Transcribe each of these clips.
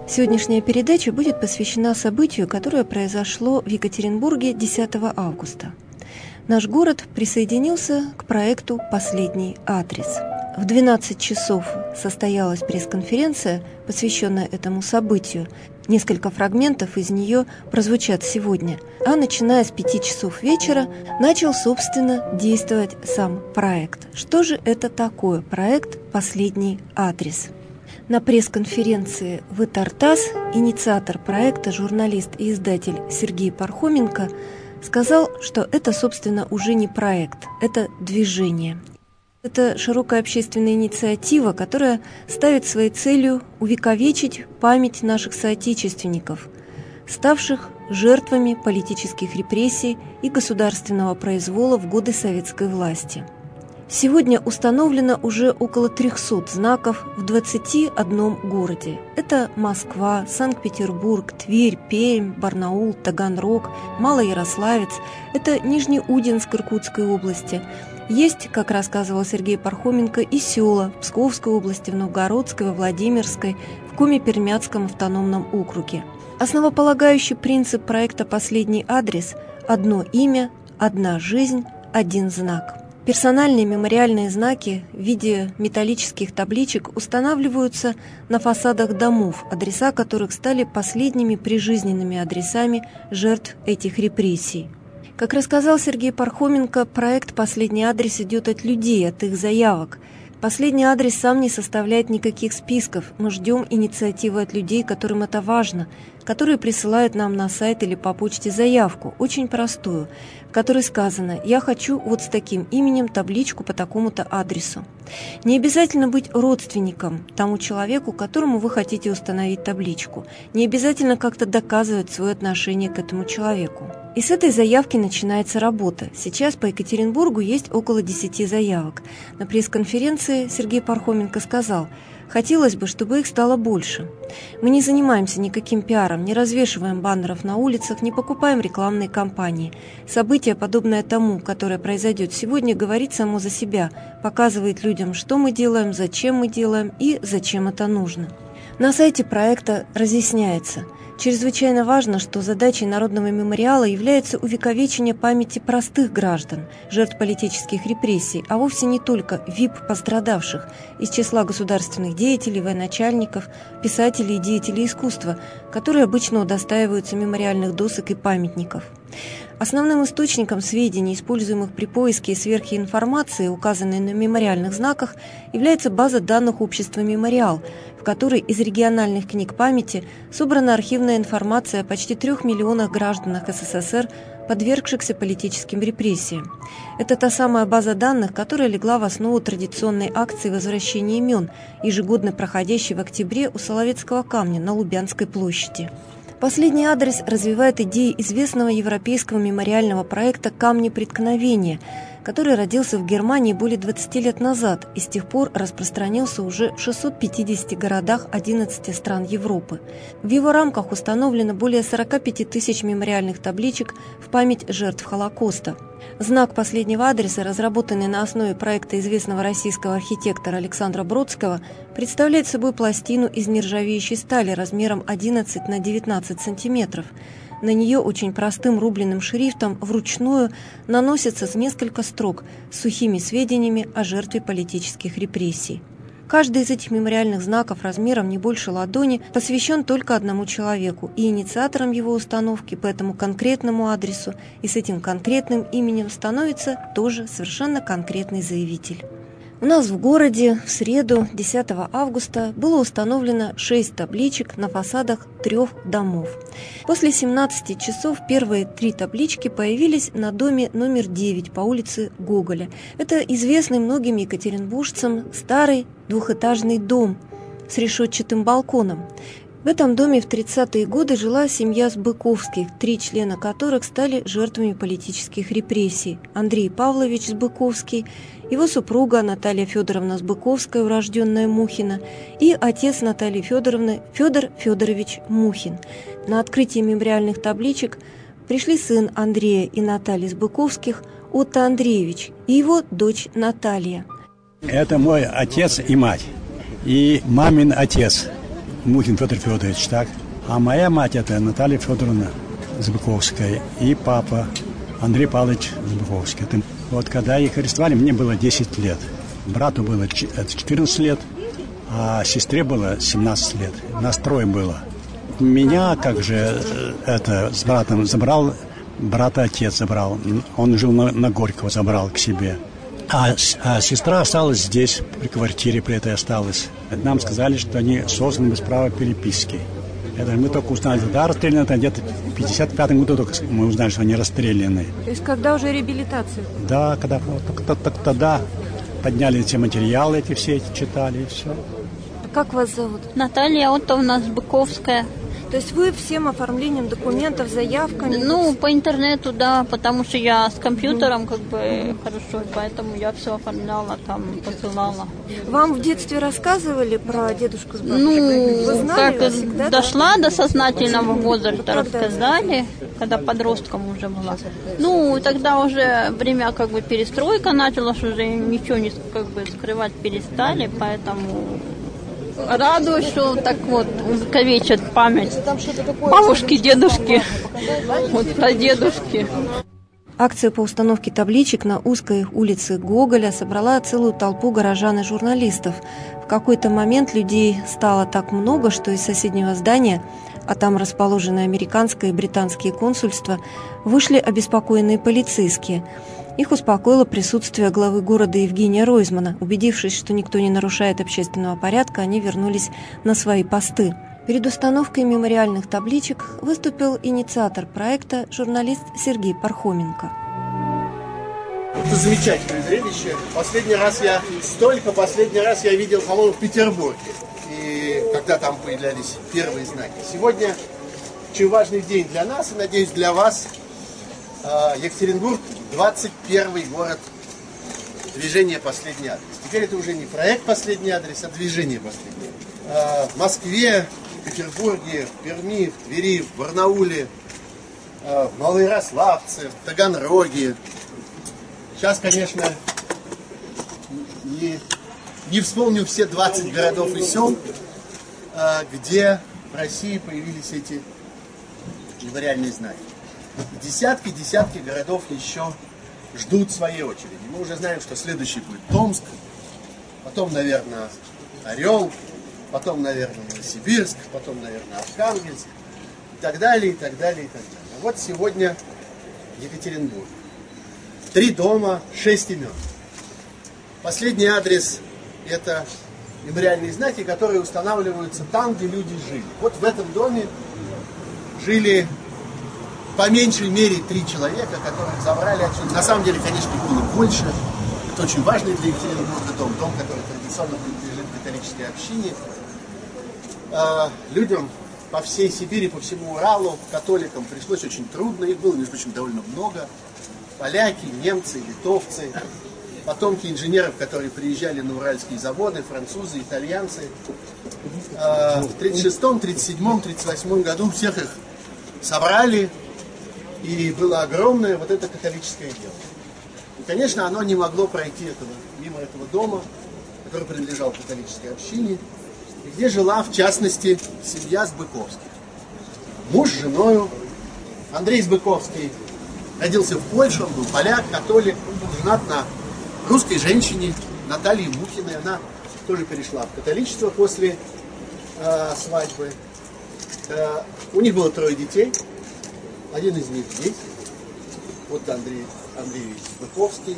Сегодняшняя передача будет посвящена событию, которое произошло в Екатеринбурге 10 августа. Наш город присоединился к проекту «Последний адрес». В 12 часов состоялась пресс-конференция, посвященная этому событию. Несколько фрагментов из нее прозвучат сегодня. А начиная с 5 часов вечера начал, собственно, действовать сам проект. Что же это такое проект «Последний адрес»? На пресс-конференции в Итартас инициатор проекта, журналист и издатель Сергей Пархоменко, сказал, что это, собственно, уже не проект, это движение. Это широкая общественная инициатива, которая ставит своей целью увековечить память наших соотечественников, ставших жертвами политических репрессий и государственного произвола в годы советской власти. Сегодня установлено уже около 300 знаков в 21 городе. Это Москва, Санкт-Петербург, Тверь, Пермь, Барнаул, Таганрог, Малоярославец. Это Нижнеудинск Иркутской области. Есть, как рассказывал Сергей Пархоменко, и села в Псковской области, в Новгородской, во Владимирской, в Коми-Пермяцком автономном округе. Основополагающий принцип проекта «Последний адрес» – одно имя, одна жизнь, один знак. Персональные мемориальные знаки в виде металлических табличек устанавливаются на фасадах домов, адреса которых стали последними прижизненными адресами жертв этих репрессий. Как рассказал Сергей Пархоменко, проект «Последний адрес» идет от людей, от их заявок. «Последний адрес» сам не составляет никаких списков. Мы ждем инициативы от людей, которым это важно, которые присылают нам на сайт или по почте заявку, очень простую, в которой сказано «Я хочу вот с таким именем табличку по такому-то адресу». Не обязательно быть родственником тому человеку, которому вы хотите установить табличку. Не обязательно как-то доказывать свое отношение к этому человеку. И с этой заявки начинается работа. Сейчас по Екатеринбургу есть около 10 заявок. На пресс-конференции Сергей Пархоменко сказал: «Хотелось бы, чтобы их стало больше. Мы не занимаемся никаким пиаром, не развешиваем баннеров на улицах, не покупаем рекламные кампании. Событие, подобное тому, которое произойдет сегодня, говорит само за себя, показывает людям, что мы делаем, зачем мы делаем и зачем это нужно». На сайте проекта разъясняется: чрезвычайно важно, что задачей Народного мемориала является увековечение памяти простых граждан, жертв политических репрессий, а вовсе не только ВИП-пострадавших из числа государственных деятелей, военачальников, писателей и деятелей искусства, которые обычно удостаиваются мемориальных досок и памятников. Основным источником сведений, используемых при поиске и сверке информации, указанной на мемориальных знаках, является база данных общества «Мемориал», в которой из региональных книг памяти собрана архивная информация о почти 3 миллионах гражданах СССР, подвергшихся политическим репрессиям. Это та самая база данных, которая легла в основу традиционной акции возвращения имен, ежегодно проходящей в октябре у Соловецкого камня на Лубянской площади. «Последний адрес» развивает идеи известного европейского мемориального проекта «Камни преткновения», который родился в Германии более 20 лет назад и с тех пор распространился уже в 650 городах 11 стран Европы. В его рамках установлено более 45 тысяч мемориальных табличек в память жертв Холокоста. Знак последнего адреса, разработанный на основе проекта известного российского архитектора Александра Бродского, представляет собой пластину из нержавеющей стали размером 11 на 19 сантиметров. На нее очень простым рубленым шрифтом вручную наносится несколько строк с сухими сведениями о жертве политических репрессий. Каждый из этих мемориальных знаков размером не больше ладони посвящен только одному человеку, и инициатором его установки по этому конкретному адресу и с этим конкретным именем становится тоже совершенно конкретный заявитель. У нас в городе в среду, 10 августа, было установлено 6 табличек на фасадах 3 домов. После 17 часов первые 3 таблички появились на доме номер 9 по улице Гоголя. Это известный многим екатеринбуржцам старый двухэтажный дом с решетчатым балконом. В этом доме в 30-е годы жила семья Сбыковских, 3 члена которых стали жертвами политических репрессий. Андрей Павлович Сбыковский, его супруга Наталья Федоровна Сбыковская, урожденная Мухина, и отец Натальи Федоровны Федор Федорович Мухин. На открытие мемориальных табличек пришли сын Андрея и Натальи Сбыковских, Отто Андреевич, и его дочь Наталья. Это мой отец и мать, и мамин отец. Мухин Федор Федорович, так? А моя мать это Наталья Федоровна Забыковская и папа Андрей Павлович Забыковский. Вот когда их арестовали, мне было 10 лет. Брату было 14 лет, а сестре было 17 лет. Нас трое было. Меня, как же, с братом забрал, брата отец забрал. Он жил на Горького, забрал к себе. А сестра осталась здесь, при квартире при этой осталась. Нам сказали, что они созданы без права переписки. Это мы только узнали, когда расстреляны, это где-то в 55-м году только мы узнали, что они расстреляны. То есть когда уже реабилитация? Да, когда тогда подняли эти материалы, эти все эти читали и все. А как вас зовут? Наталья Отовна Забыковская. То есть вы всем оформлением документов, заявками? Ну, по интернету, да, потому что я с компьютером как бы хорошо, поэтому я все оформляла, там, посылала. Вам в детстве рассказывали про дедушку с бабушкой? Ну, вы знали, как всегда, дошла до сознательного возраста, рассказали, когда подростком уже была. Ну, тогда уже время как бы перестройка началась, уже ничего не как бы скрывать перестали, поэтому... Радуюсь, что так вот увековечат память бабушки, дедушки, вот прадедушки. Акция по установке табличек на узкой улице Гоголя собрала целую толпу горожан и журналистов. В какой-то момент людей стало так много, что из соседнего здания, а там расположены американское и британские консульства, вышли обеспокоенные полицейские. Их успокоило присутствие главы города Евгения Ройзмана. Убедившись, что никто не нарушает общественного порядка, они вернулись на свои посты. Перед установкой мемориальных табличек выступил инициатор проекта, журналист Сергей Пархоменко. Это замечательное зрелище. Последний раз я видел, по-моему, в Петербурге. И когда там появлялись первые знаки. Сегодня очень важный день для нас и, надеюсь, для вас. Екатеринбург, 21-й город движения «Последний адрес». Теперь это уже не проект «Последний адрес», а движение «Последний адрес». В Москве, в Петербурге, в Перми, в Твери, в Барнауле, в Малоярославце, в Таганроге. Сейчас, конечно, не вспомню все 20 городов и сел, где в России появились эти мемориальные знаки. Десятки городов еще ждут своей очереди. Мы уже знаем, что следующий будет Томск, потом, наверное, Орел, потом, наверное, Новосибирск, потом, наверное, Архангельск, и так далее, и так далее, и так далее. А вот сегодня Екатеринбург. 3 дома, 6 имен. Последний адрес – это мемориальные знаки, которые устанавливаются там, где люди жили. Вот в этом доме жили по меньшей мере 3 человека, которых забрали отсюда. На самом деле, конечно, их было больше. Это очень важный для Екатеринбурга дом, который традиционно принадлежит католической общине. Людям по всей Сибири, по всему Уралу, католикам пришлось очень трудно. Их было, между прочим, довольно много. Поляки, немцы, литовцы, потомки инженеров, которые приезжали на уральские заводы, французы, итальянцы. В 1936, 1937, 1938 году всех их собрали. И было огромное вот это католическое дело. И, конечно, оно не могло пройти мимо этого дома, который принадлежал католической общине, и где жила, в частности, семья Збыковских. Муж с женою. Андрей Збыковский родился в Польше, он был поляк, католик, он был женат на русской женщине Наталье Мухиной. Она тоже перешла в католичество после свадьбы. У них было 3 детей. Один из них здесь, вот Андрей Збыковский.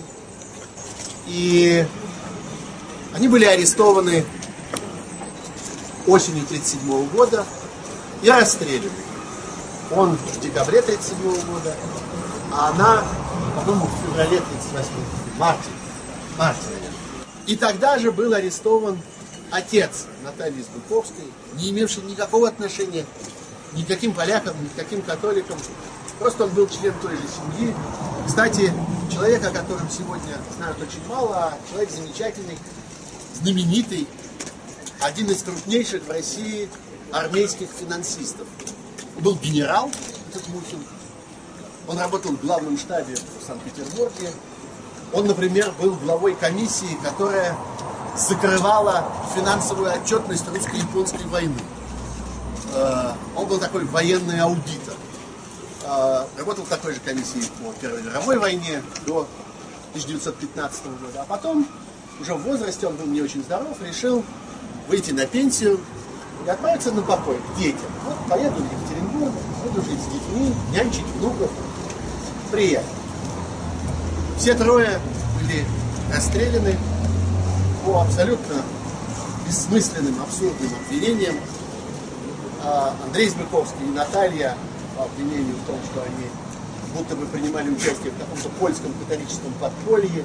И они были арестованы осенью 1937 года и расстреляны. Он в декабре 1937 года, а она, по-моему, в феврале 1938 года, марте, наверное. И тогда же был арестован отец Натальи Збыковской, не имевший никакого отношения ни к каким полякам, ни к каким католикам. Просто он был член той же семьи. Кстати, человек, о котором сегодня знают очень мало, а человек замечательный, знаменитый, один из крупнейших в России армейских финансистов. Он был генерал, этот Мухин. Он работал в главном штабе в Санкт-Петербурге. Он, например, был главой комиссии, которая закрывала финансовую отчетность русско-японской войны. Он был такой военный аудитор. Работал в такой же комиссии по Первой мировой войне до 1915 года. А потом, уже в возрасте, он был не очень здоров, решил выйти на пенсию и отправиться на покой к детям. Вот поеду в Екатеринбург, буду жить с детьми, нянчить внуков. Приехал. Все трое были расстреляны по абсолютно бессмысленным, абсурдным обвинениям. Андрей Збыковский и Наталья по обвинению в том, что они будто бы принимали участие в каком-то польском католическом подполье.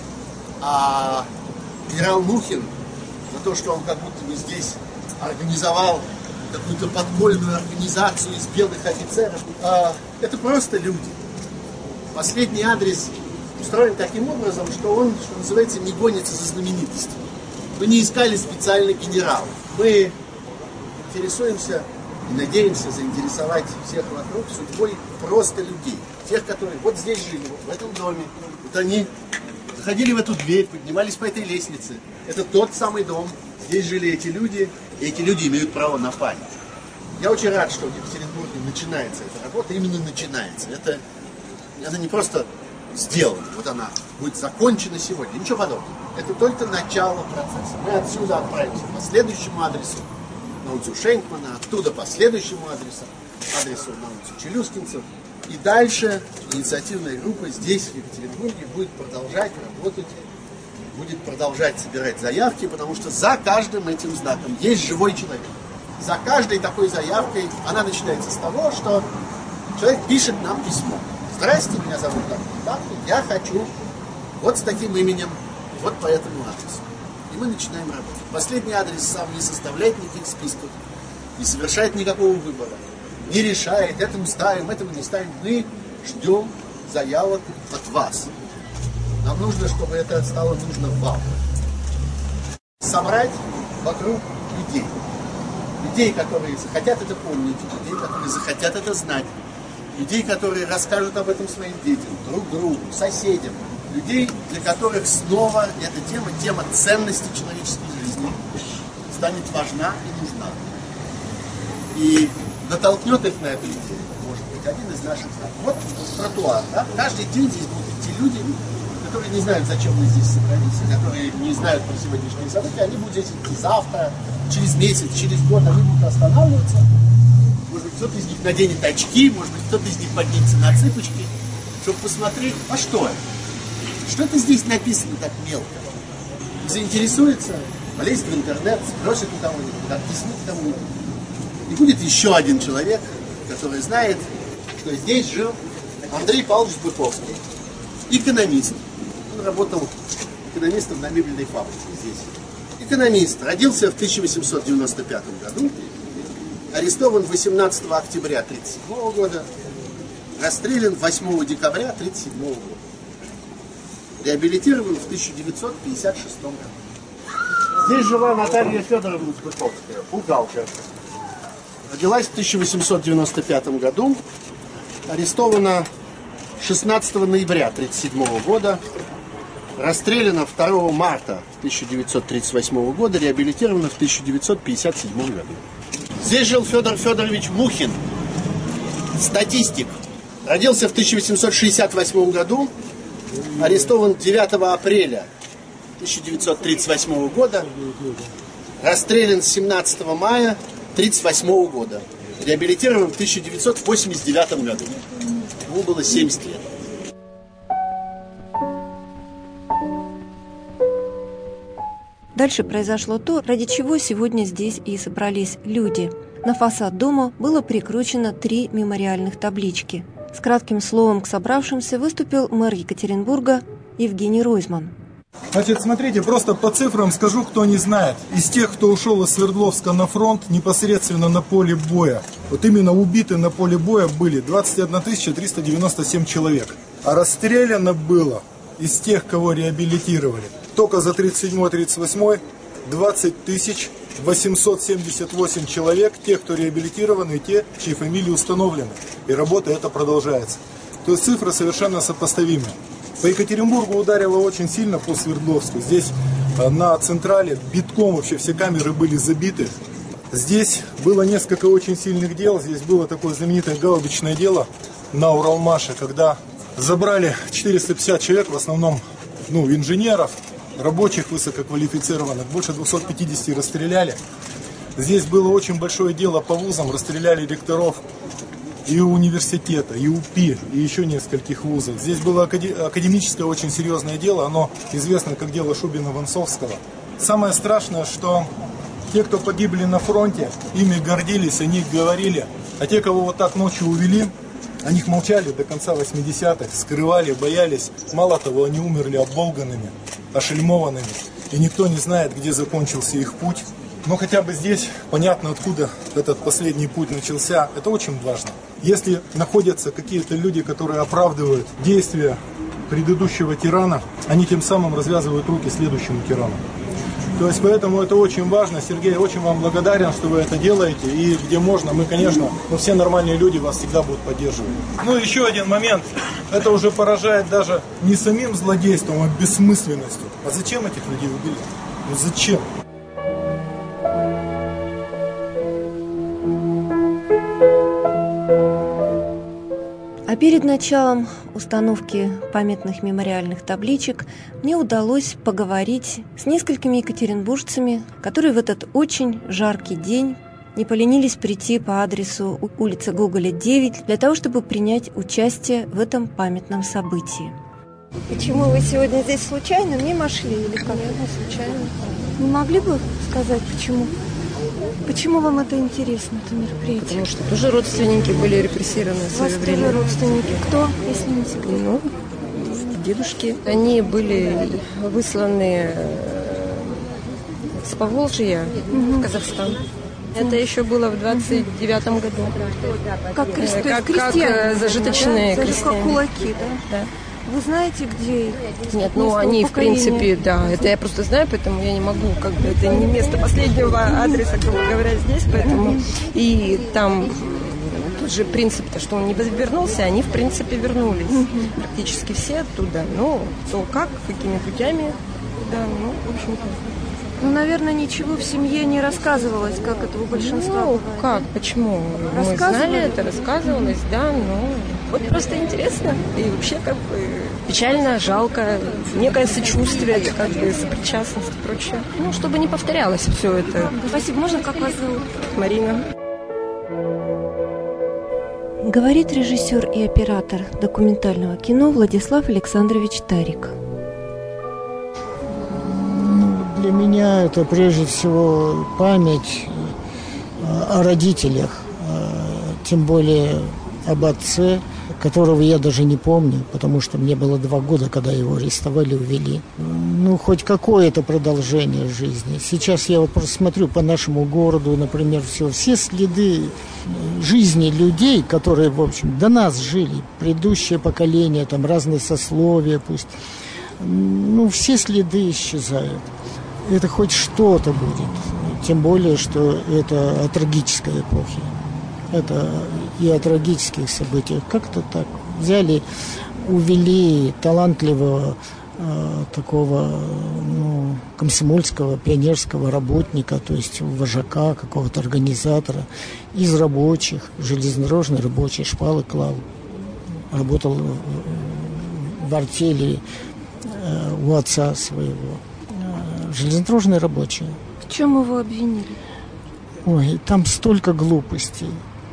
А генерал Мухин за то, что он как будто бы здесь организовал какую-то подпольную организацию из белых офицеров. Это просто люди. Последний адрес устроен таким образом, что он, что называется, не гонится за знаменитостью. Мы не искали специально генералов. Мы интересуемся и надеемся заинтересовать всех вокруг судьбой просто людей. Тех, которые вот здесь жили, вот в этом доме. Вот они заходили в эту дверь, поднимались по этой лестнице. Это тот самый дом. Здесь жили эти люди, и эти люди имеют право на память. Я очень рад, что в Екатеринбурге начинается эта работа, именно начинается. Это не просто сделано, вот она будет закончена сегодня, ничего подобного. Это только начало процесса. Мы отсюда отправимся по следующему адресу, на улицу Шенкмана, оттуда по следующему адресу на улицу Челюскинцев. И дальше инициативная группа здесь, в Екатеринбурге, будет продолжать работать, будет продолжать собирать заявки, потому что за каждым этим знаком есть живой человек. За каждой такой заявкой она начинается с того, что человек пишет нам письмо. Здрасте, меня зовут так, я хочу вот с таким именем, вот по этому адресу. И мы начинаем работать. Последний адрес сам не составляет никаких списков, не совершает никакого выбора, не решает, этому ставим, этому не ставим. Мы ждем заявок от вас. Нам нужно, чтобы это стало нужно вам. Собрать вокруг людей. Людей, которые захотят это помнить, людей, которые захотят это знать. Людей, которые расскажут об этом своим детям, друг другу, соседям. Людей, для которых снова эта тема ценности человеческой жизни станет важна и нужна. И натолкнет их на эту идею, может быть, один из наших знаков. Вот тротуар, да? Каждый день здесь будут идти люди, которые не знают, зачем мы здесь собрались, которые не знают про сегодняшние события, они будут здесь идти завтра, через месяц, через год, они будут останавливаться. Может быть, кто-то из них наденет очки, может быть, кто-то из них поднимется на цыпочки, чтобы посмотреть, а что это? Что это здесь написано так мелко? Заинтересуется, полезет в интернет, сбросит на кого-нибудь, объяснит кому-нибудь. И будет еще один человек, который знает, что здесь жил Андрей Павлович Збыковский, экономист. Он работал экономистом на мебельной фабрике здесь. Экономист, родился в 1895 году, арестован 18 октября 1937 года, расстрелян 8 декабря 1937 года. Реабилитирован в 1956 году. Здесь жила Наталья Федоровна Збыковская, бухгалтер. Родилась в 1895 году, арестована 16 ноября 1937 года, расстреляна 2 марта 1938 года, реабилитирована в 1957 году. Здесь жил Федор Федорович Мухин, статистик. Родился в 1868 году, арестован 9 апреля 1938 года, расстрелян 17 мая 1938 года, реабилитирован в 1989 году. Ему было 70 лет. Дальше произошло то, ради чего сегодня здесь и собрались люди. На фасад дома было прикручено 3 мемориальных таблички. С кратким словом к собравшимся выступил мэр Екатеринбурга Евгений Ройзман. Значит, смотрите, просто по цифрам скажу, кто не знает. Из тех, кто ушел из Свердловска на фронт, непосредственно на поле боя, вот именно убиты на поле боя были 21 397 человек. А расстреляно было из тех, кого реабилитировали, только за 37-38 20 878 человек, тех, кто реабилитированы, и те, чьи фамилии установлены. И работа эта продолжается. То есть цифры совершенно сопоставимы. По Екатеринбургу ударило очень сильно, по Свердловску. Здесь на Централе битком вообще все камеры были забиты. Здесь было несколько очень сильных дел. Здесь было такое знаменитое гаубичное дело на Уралмаше, когда забрали 450 человек, в основном инженеров, рабочих высококвалифицированных, больше 250 расстреляли. Здесь было очень большое дело по вузам, расстреляли ректоров и университета, и УПИ, и еще нескольких вузов. Здесь было академическое очень серьезное дело, оно известно как дело Шубина-Вонсовского. Самое страшное, что те, кто погибли на фронте, ими гордились, о них говорили, а те, кого вот так ночью увели, о них молчали до конца 80-х, скрывали, боялись. Мало того, они умерли оболганными, ошельмованными, и никто не знает, где закончился их путь. Но хотя бы здесь понятно, откуда этот последний путь начался. Это очень важно. Если находятся какие-то люди, которые оправдывают действия предыдущего тирана, они тем самым развязывают руки следующему тирану. То есть поэтому это очень важно. Сергей, очень вам благодарен, что вы это делаете. И где можно, мы, конечно, все нормальные люди вас всегда будут поддерживать. Еще один момент. Это уже поражает даже не самим злодейством, а бессмысленностью. А зачем этих людей убили? Зачем? А перед началом установки памятных мемориальных табличек мне удалось поговорить с несколькими екатеринбуржцами, которые в этот очень жаркий день не поленились прийти по адресу улица Гоголя, 9, для того, чтобы принять участие в этом памятном событии. Почему вы сегодня здесь случайно мимо шли или как? Случайно. Не могли бы сказать, почему? Почему вам это интересно, это мероприятие? Потому что тоже родственники были репрессированы в свое время. У вас тоже родственники? Кто, если не секрет? Дедушки. Они были высланы с Поволжья в Казахстан. Это еще было в 29-м году. Как крестьяне? Как зажиточные крестьяне. Как кулаки, да? Да. Вы знаете, где их? Нет, они, в принципе, да, это я просто знаю, поэтому я не могу, это не место последнего адреса, грубо говоря, здесь, поэтому, и там тот же принцип-то, что он не вернулся, они, в принципе, вернулись, практически все оттуда, кто как, какими путями, да, в общем-то. Наверное, ничего в семье не рассказывалось, как это у большинства бывает. Как, почему? Мы знали это, рассказывалось, да, вот просто интересно. И вообще, печально, жалко, некое сочувствие, сопричастность и прочее. Чтобы не повторялось все это. Спасибо. Можно, как вас зовут? Марина. Говорит режиссер и оператор документального кино Владислав Александрович Тарик. Для меня это прежде всего память о родителях, тем более об отце, которого я даже не помню, потому что мне было 2 года, когда его арестовали, увели. Хоть какое-то продолжение жизни. Сейчас я просто смотрю по нашему городу, например, все следы жизни людей, которые, в общем, до нас жили, предыдущее поколение, там разные сословия, пусть, все следы исчезают. Это хоть что-то будет, тем более, что это о трагической эпохе. Это и о трагических событиях. Как-то так взяли, увели талантливого такого комсомольского, пионерского работника, то есть вожака, какого-то организатора, из рабочих, железнодорожный рабочий, шпалы клал, работал в артели у отца своего. Железнодорожный рабочий. В чем его обвинили? Ой, там столько глупостей.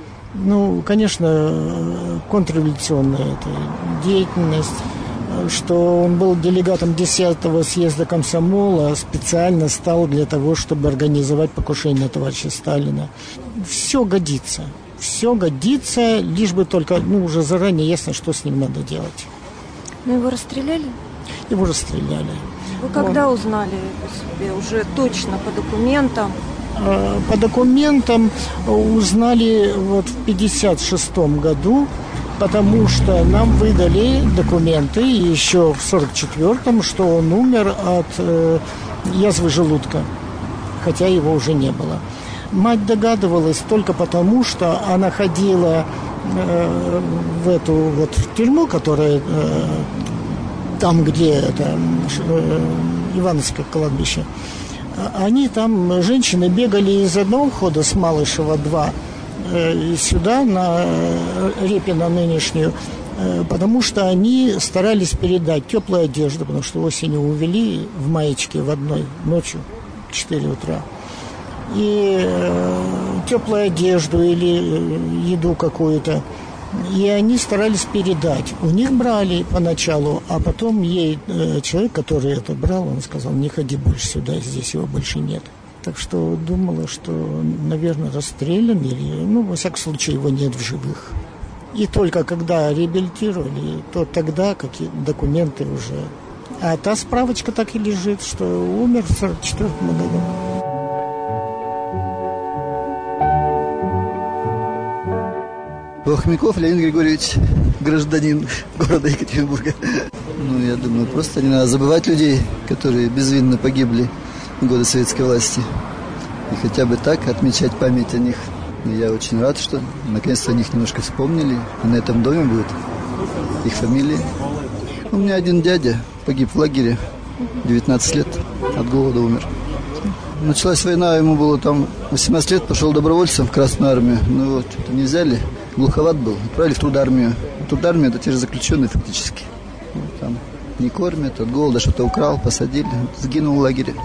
Конечно, контрреволюционная эта деятельность, что он был делегатом 10-го съезда комсомола, специально стал для того, чтобы организовать покушение товарища Сталина. Все годится, лишь бы только, уже заранее ясно, что с ним надо делать. Его расстреляли? Его расстреляли. Вы когда узнали о себе? Уже точно по документам? По документам узнали в 1956 году, потому что нам выдали документы еще в 1944-м, что он умер от язвы желудка, хотя его уже не было. Мать догадывалась только потому, что она ходила в эту тюрьму, которая там, где это Ивановское кладбище. Они там, женщины, бегали из одного входа с Малышева 2 сюда, на Репина нынешнюю, потому что они старались передать теплую одежду, потому что осенью увели в маечке в одной ночью, 4 утра. И теплую одежду или еду какую-то. И они старались передать. У них брали поначалу, а потом ей человек, который это брал, он сказал: не ходи больше сюда, здесь его больше нет. Так что думала, что, наверное, расстрелян или, во всяком случае, его нет в живых. И только когда реабилитировали, то тогда какие документы уже. А та справочка так и лежит, что умер в 1944 году. Хомяков Леонид Григорьевич, гражданин города Екатеринбурга. Я думаю, просто не надо забывать людей, которые безвинно погибли в годы советской власти. И хотя бы так отмечать память о них. И я очень рад, что наконец-то о них немножко вспомнили. И на этом доме будет их фамилии. У меня один дядя погиб в лагере, 19 лет, от голода умер. Началась война, ему было там 18 лет, пошел добровольцем в Красную армию. Что-то не взяли, глуховат был, отправили в трудармию. Трудармия — это те же заключенные фактически. Там не кормят, от голода что-то украл, посадили, сгинул в лагере.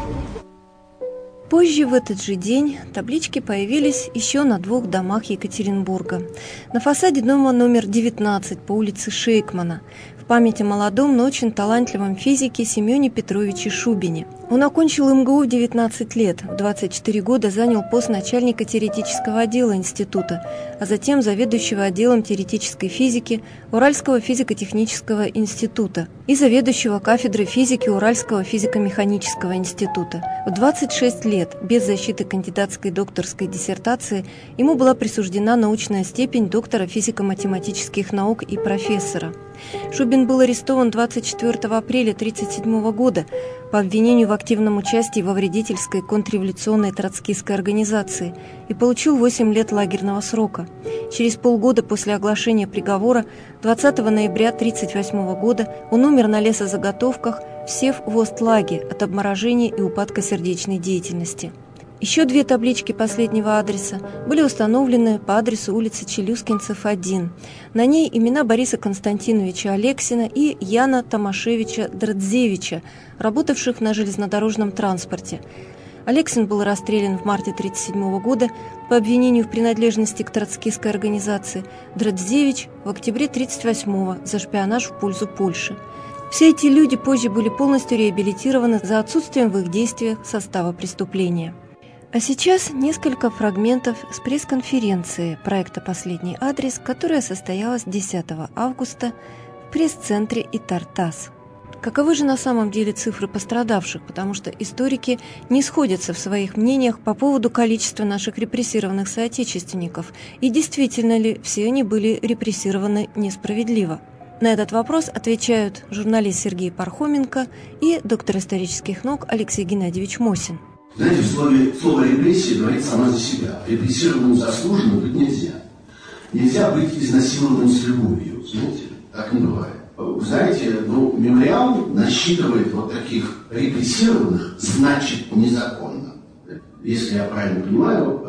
Позже в этот же день таблички появились еще на 2 домах Екатеринбурга. На фасаде дома номер 19 по улице Шейкмана в память о молодом, но очень талантливом физике Семене Петровиче Шубине. Он окончил МГУ в 19 лет, в 24 года занял пост начальника теоретического отдела института, а затем заведующего отделом теоретической физики Уральского физико-технического института и заведующего кафедрой физики Уральского физико-механического института. В 26 лет, без защиты кандидатской и докторской диссертации, ему была присуждена научная степень доктора физико-математических наук и профессора. Шубин был арестован 24 апреля 1937 года по обвинению в активном участии во вредительской контрреволюционной троцкистской организации и получил 8 лет лагерного срока. Через полгода после оглашения приговора, 20 ноября 1938 года, он умер на лесозаготовках в Севвостлаге от обморожения и упадка сердечной деятельности. Еще 2 таблички последнего адреса были установлены по адресу улицы Челюскинцев, 1. На ней имена Бориса Константиновича Алексина и Яна Томашевича Дродзевича, работавших на железнодорожном транспорте. Алексин был расстрелян в марте 1937 года по обвинению в принадлежности к троцкистской организации, Дродзевич в октябре 1938 за шпионаж в пользу Польши. Все эти люди позже были полностью реабилитированы за отсутствием в их действиях состава преступления. А сейчас несколько фрагментов с пресс-конференции проекта «Последний адрес», которая состоялась 10 августа в пресс-центре Итартас. Каковы же на самом деле цифры пострадавших, потому что историки не сходятся в своих мнениях по поводу количества наших репрессированных соотечественников, и действительно ли все они были репрессированы несправедливо. На этот вопрос отвечают журналист Сергей Пархоменко и доктор исторических наук Алексей Геннадьевич Мосин. Знаете, слово «репрессия» говорит само за себя. Репрессированным заслуженно быть нельзя. Нельзя быть изнасилованным с любовью. Знаете, так не бывает. Знаете, мемориал насчитывает вот таких репрессированных, значит, незаконно. Если я правильно понимаю,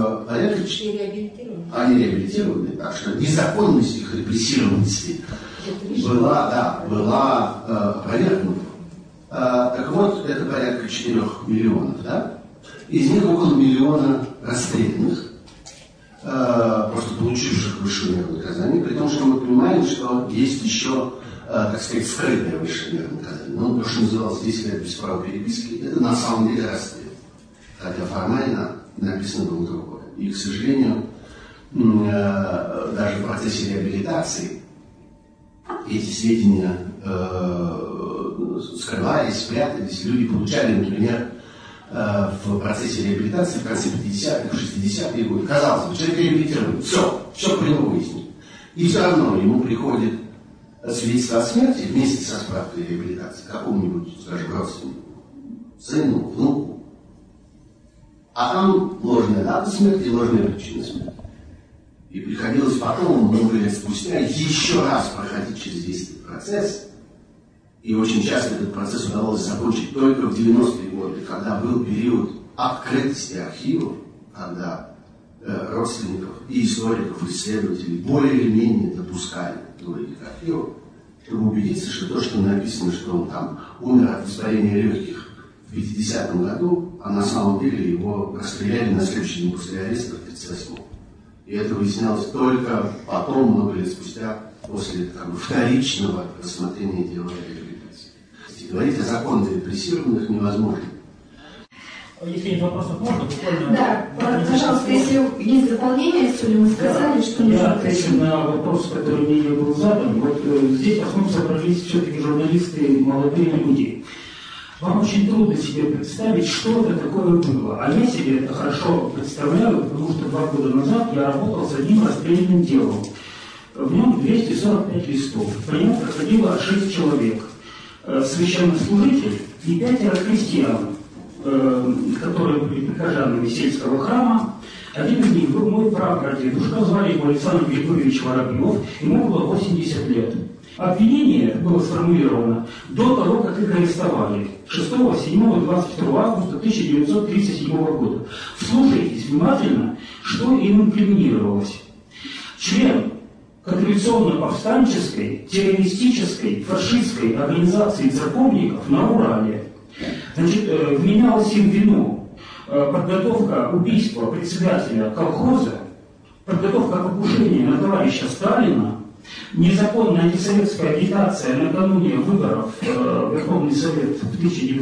они реабилитированы, так что незаконность их репрессированности была опровергнута. Так вот, это порядка 4 миллионов, да? Из них около миллиона расстрелянных, просто получивших высшую меру наказания, при том, что мы понимаем, что есть еще, так сказать, скрытое высшее меру наказания. Но то, что называлось 10 лет без права переписки, это на самом деле расстрел. Хотя формально написано было другое. И, к сожалению, даже в процессе реабилитации эти сведения скрывались, спрятались. Люди получали, например, в процессе реабилитации в конце 50-х, 60-е годы. Казалось бы, человек реабилитирован, все про него выяснит. И все равно ему приходит свидетельство о смерти вместе со справкой реабилитации какому-нибудь, скажем, родственнику, сыну, внуку. А там ложная дата смерти и ложная причина смерти. И приходилось потом, много лет спустя, еще раз проходить через весь этот процесс И очень часто этот процесс удавалось закончить только в 90-е годы, когда был период открытости архивов, когда родственников и историков, и исследователей более или менее допускали до этих архивов, чтобы убедиться, что то, что написано, что он там умер от воспаления легких в 50-м году, а на самом деле его расстреляли на следующий день после ареста в 1938-м. И это выяснялось только потом, много лет спустя, после вторичного рассмотрения дела реабилитации. Говорить о законах репрессированных невозможно. Если нет вопросов, можно буквально... Да, пожалуйста, если есть дополнение, что ли мы сказали, да, что нужно... Я отвечу на вопрос, который мне был задан. Вот здесь в основном собрались все-таки журналисты, молодые люди. Вам очень трудно себе представить, что это такое было. А я себе это хорошо представляю, потому что 2 года назад я работал с одним расстрельным делом. В нем 245 листов. По нему проходило 6 человек. Священнослужитель и 5 крестьян, которые были прихожанами сельского храма. Один из них был мой прапрадедушка, звали его Александр Григорьевич Воробьев, ему было 80 лет. Обвинение было сформулировано до того, как их арестовали, 6, 7 и 22 августа 1937 года. Вслушайтесь внимательно, что им инкриминировалось. Член контрреволюционно-повстанческой, террористической, фашистской организации церковников на Урале. Значит, вменялось им в вину подготовка убийства председателя колхоза, подготовка покушения на товарища Сталина, незаконная антисоветская агитация накануне выборов в Верховный Совет в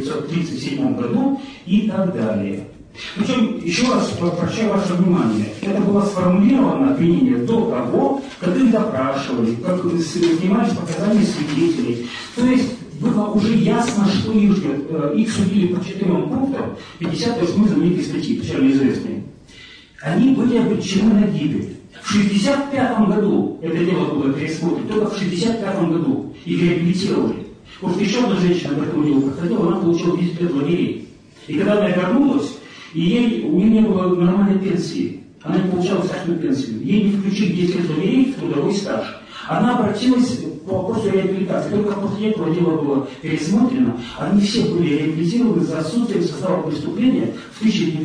1937 году и так далее. Причем, еще раз обращаю ваше внимание, это было сформулировано обвинение до того, как их допрашивали, как снимались показания свидетелей. То есть было уже ясно, что их ждет. Их судили по 4 пунктам 58 знаменитой статьи, печально известной. Они были обречены на гибель. В 1965 году это дело было пересмотрено, только в 1965 году их реабилитировали. Потому что еще одна женщина к этому делу подходила, она получила 10 лет лагерей. И когда она вернулась, у нее не было нормальной пенсии. Она не получала стажную пенсию. Ей не включили 10 лет лагерей в трудовой стаж. Она обратилась по вопросу реабилитации. Только после этого дело было пересмотрено. Они все были реабилитированы за отсутствием состава преступления в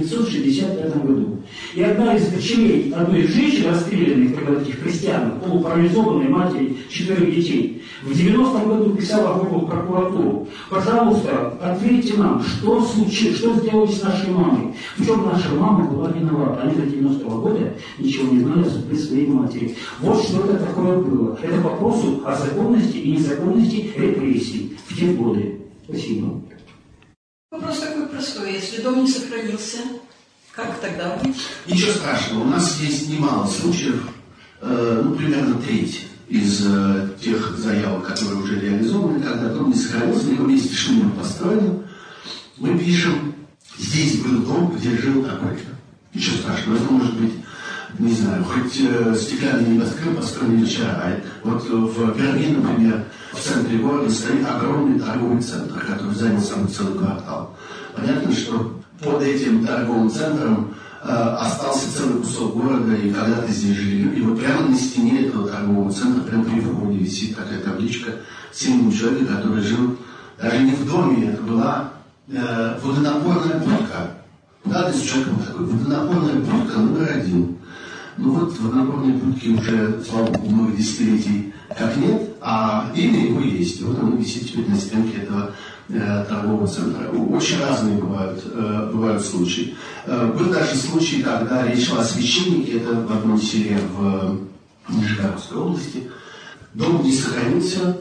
1965 году. И одна из дочерей одной из женщин, расстрелянных, когда таких крестьян, полупарализованной матери 4 детей, в 90-м году писала в прокуратуру: пожалуйста, ответьте нам, что случилось, что сделали с нашей мамой. В чем наша мама была виновата. Они до 90-го года ничего не знали о судьбе своей матери. Вот что это такое было. Это к вопросу о законности и незаконности репрессий в те годы. Спасибо. Вопрос такой простой. Если дом не сохранился, как тогда быть? Ничего страшного. У нас есть немало случаев, примерно треть из тех заявок, которые уже реализованы, когда дом не сохранился, на его месте что-нибудь построено. Мы пишем: здесь был дом, где жил такой-то. Ничего страшного. Это может быть, не знаю, хоть стеклянный небоскреб, построенный вчера. Вот в Перми, например, в центре города стоит огромный торговый центр, который занял самый целый квартал. Понятно, что под этим торговым центром остался целый кусок города, и когда-то здесь жили. И вот прямо на стене этого торгового центра, прямо при входе, висит такая табличка с именем человека, который жил даже не в доме, это была водонапорная будка. Да, с человеком такой: водонапорная будка номер 1. Ну вот водонапорной будки уже, слава богу, много десятилетий как нет, а имя его есть. И вот оно висит теперь на стенке этого торгового центра. Очень разные бывают случаи. Был даже случай, когда речь шла о священнике, это в одном селе в Нижегородской области. Дом не сохранился,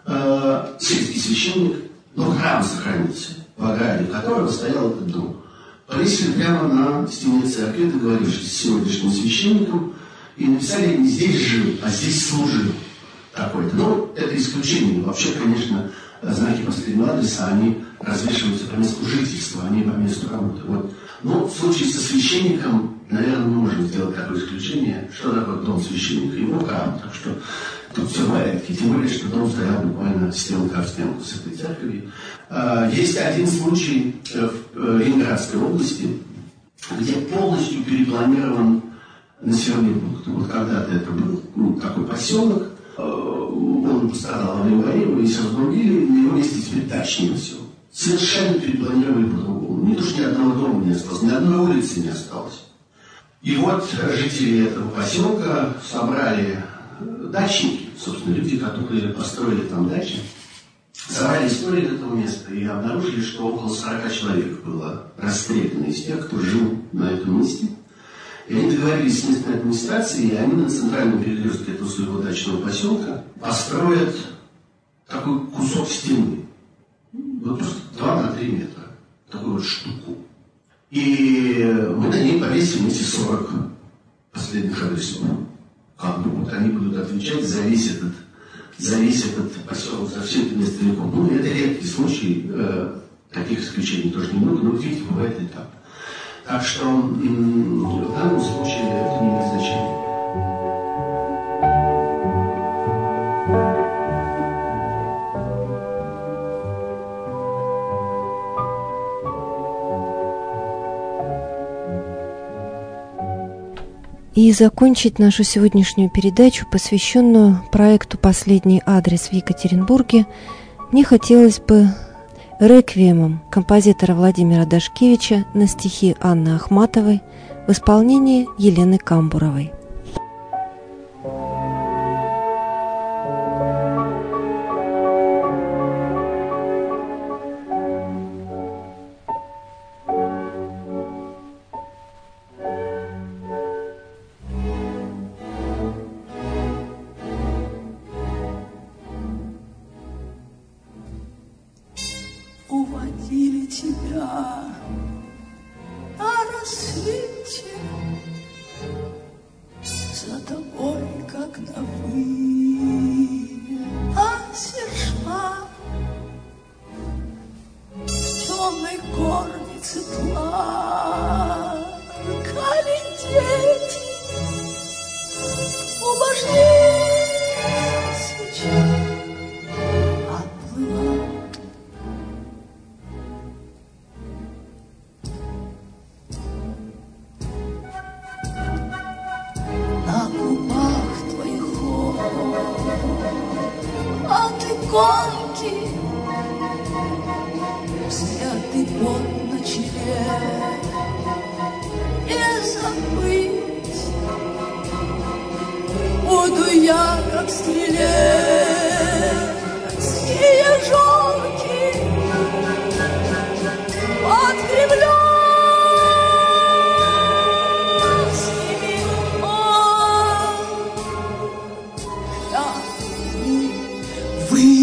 сельский священник, но храм сохранился, в ограде которого стоял этот дом. Повесили прямо на стене церкви, договорившись с сегодняшним священником, и написали: не здесь жил, а здесь служил такой-то. Но это исключение. Вообще, конечно, знаки последнего адреса, они развешиваются по месту жительства, а не по месту работы. Вот. Но в случае со священником, наверное, мы можем сделать такое исключение. Что такое дом священника? Его храм. Так что тут все в порядке. Тем более, что дом стоял буквально стенка в стенку с этой церковью. Есть один случай в Ленинградской области, где полностью перепланирован населенный пункт. Вот когда-то это был такой поселок, он он пострадал во время войны, его здесь разбудили, на его месте теперь дачнее все. Совершенно перепланировали по-другому. Не то, что ни одного дома не осталось, ни одной улицы не осталось. И вот жители этого поселка собрали дачники, собственно, люди, которые построили там дачи, собрали историю этого места и обнаружили, что около 40 человек было расстреляно из тех, кто жил на этом месте. И они договорились с местной администрацией, и они на центральном перекрестке этого своего дачного поселка построят такой кусок стены. Вот просто 2 на 3 метра. Такую вот штуку. И мы на ней повесим эти 40 последних адресов. Как бы вот они будут отвечать за весь этот поселок, за все это место целиком. Ну, это редкий случай, таких исключений тоже немного, но видите, бывает и так. Так что в данном случае это не имеет значения. И закончить нашу сегодняшнюю передачу, посвященную проекту «Последний адрес» в Екатеринбурге, мне хотелось бы реквиемом композитора Владимира Дашкевича на стихи Анны Ахматовой в исполнении Елены Камбуровой. Уводили тебя на рассвете, за тобой, как на вынос шла в темной горнице плакали дети, убожнее свеча отплыла. Конки, взгляды пот на челе, не забыть. Буду я, как стрелец, ежонки под кремлевскими окнами.